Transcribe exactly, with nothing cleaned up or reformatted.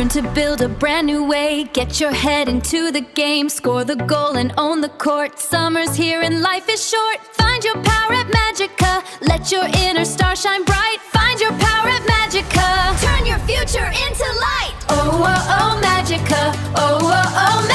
Learn to build a brand new way. Get your head into the game. Score the goal and own the court. Summer's here and life is short. Find your power at Magica. Let your inner star shine bright. Find your power at Magica. Turn your future into light. Oh, oh, oh, Magica. Oh, oh, oh, Magica.